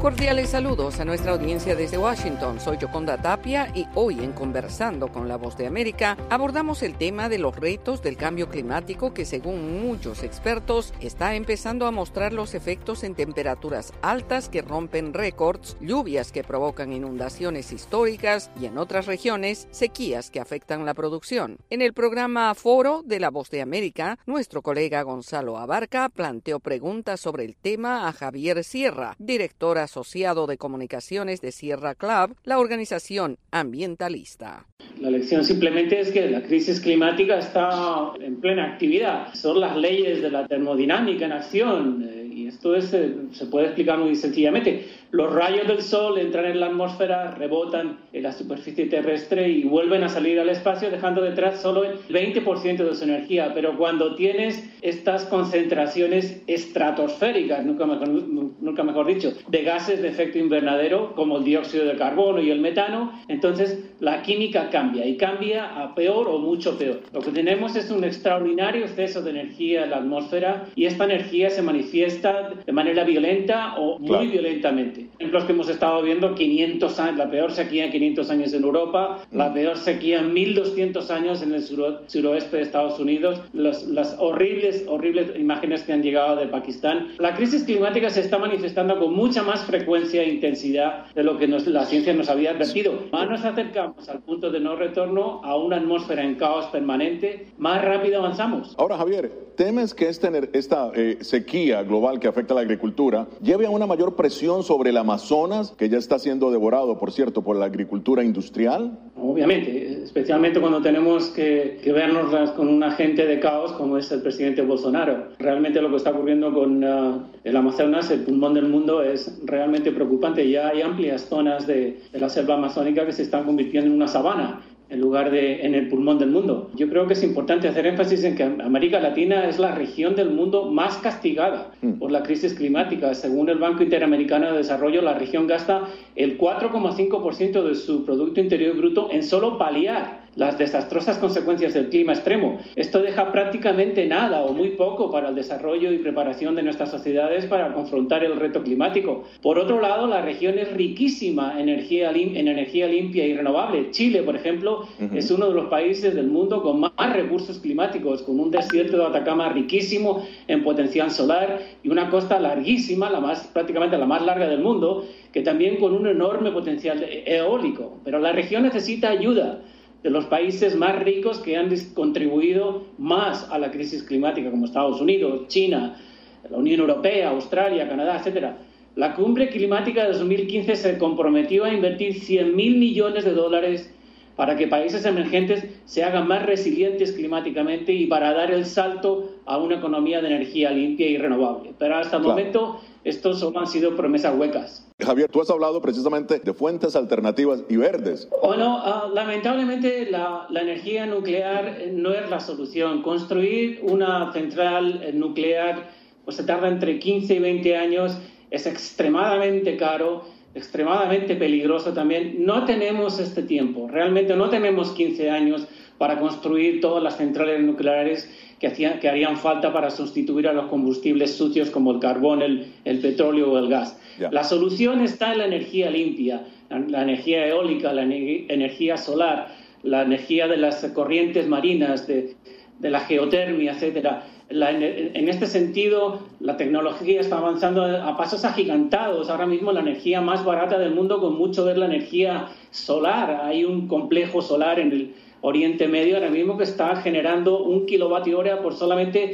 Cordiales saludos a nuestra audiencia desde Washington. Soy Yoconda Tapia y hoy en Conversando con la Voz de América abordamos el tema de los retos del cambio climático que, según muchos expertos, está empezando a mostrar los efectos en temperaturas altas que rompen récords, lluvias que provocan inundaciones históricas y en otras regiones sequías que afectan la producción. En el programa Foro de la Voz de América, nuestro colega Gonzalo Abarca planteó preguntas sobre el tema a Javier Sierra, director asociado de comunicaciones de Sierra Club, la organización ambientalista. La lección simplemente es que la crisis climática está en plena actividad. Son las leyes de la termodinámica en acción y esto se puede explicar muy sencillamente. Los rayos del sol entran en la atmósfera, rebotan en la superficie terrestre y vuelven a salir al espacio dejando detrás solo el 20% de su energía. Pero cuando tienes estas concentraciones estratosféricas, nunca mejor dicho, de gases de efecto invernadero como el dióxido de carbono y el metano, entonces la química cambia y cambia a peor o mucho peor. Lo que tenemos es un extraordinario exceso de energía en la atmósfera y esta energía se manifiesta de manera violenta o muy violentamente. Ejemplos que hemos estado viendo, 500 años, la peor sequía en 500 años en Europa, la peor sequía en 1200 años en el suroeste de Estados Unidos, las horribles imágenes que han llegado de Pakistán. La crisis climática se está manifestando con mucha más frecuencia e intensidad de lo que la ciencia nos había advertido. Más nos acercamos al punto de no retorno, a una atmósfera en caos permanente, más rápido avanzamos. Ahora, Javier, ¿temes que esta sequía global que afecta a la agricultura lleve a una mayor presión sobre el Amazonas, que ya está siendo devorado, por cierto, por la agricultura industrial? Obviamente, especialmente cuando tenemos que vernos con un agente de caos como es el presidente Bolsonaro. Realmente lo que está ocurriendo con el Amazonas, el pulmón del mundo, es realmente preocupante. Ya hay amplias zonas de la selva amazónica que se están convirtiendo en una sabana en lugar de en el pulmón del mundo. Yo creo que es importante hacer énfasis en que América Latina es la región del mundo más castigada por la crisis climática. Según el Banco Interamericano de Desarrollo, la región gasta el 4,5% de su Producto Interior Bruto en solo paliar las desastrosas consecuencias del clima extremo. Esto deja prácticamente nada o muy poco para el desarrollo y preparación de nuestras sociedades para confrontar el reto climático. Por otro lado, la región es riquísima en energía limpia y renovable. Chile, por ejemplo, es uno de los países del mundo con más recursos climáticos, con un desierto de Atacama riquísimo en potencial solar y una costa larguísima, prácticamente la más larga del mundo, que también con un enorme potencial eólico. Pero la región necesita ayuda de los países más ricos que han contribuido más a la crisis climática, como Estados Unidos, China, la Unión Europea, Australia, Canadá, etc. La cumbre climática de 2015 se comprometió a invertir $100.000 millones para que países emergentes se hagan más resilientes climáticamente y para dar el salto a una economía de energía limpia y renovable. Pero hasta el momento, estos solo han sido promesas huecas. Javier, tú has hablado precisamente de fuentes alternativas y verdes. Lamentablemente la energía nuclear no es la solución. Construir una central nuclear pues se tarda entre 15 y 20 años, es extremadamente caro, extremadamente peligroso también. No tenemos este tiempo, realmente no tenemos 15 años para construir todas las centrales nucleares que harían falta para sustituir a los combustibles sucios como el carbón, el petróleo o el gas. La solución está en la energía limpia, la energía eólica, la energía solar, la energía de las corrientes marinas, de la geotermia, etcétera. En este sentido, la tecnología está avanzando a pasos agigantados. Ahora mismo la energía más barata del mundo, con mucho, es la energía solar. Hay un complejo solar en el Oriente Medio ahora mismo que está generando 1 kilovatio hora por solamente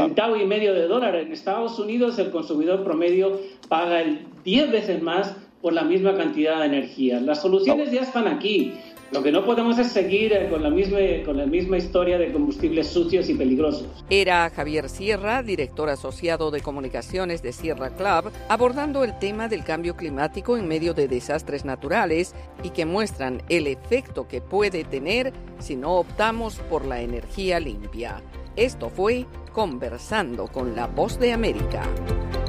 $1.50. En Estados Unidos el consumidor promedio paga 10 veces más por la misma cantidad de energía. Las soluciones ya están aquí. Lo que no podemos es seguir con la misma historia de combustibles sucios y peligrosos. Era Javier Sierra, director asociado de comunicaciones de Sierra Club, abordando el tema del cambio climático en medio de desastres naturales y que muestran el efecto que puede tener si no optamos por la energía limpia. Esto fue Conversando con la Voz de América.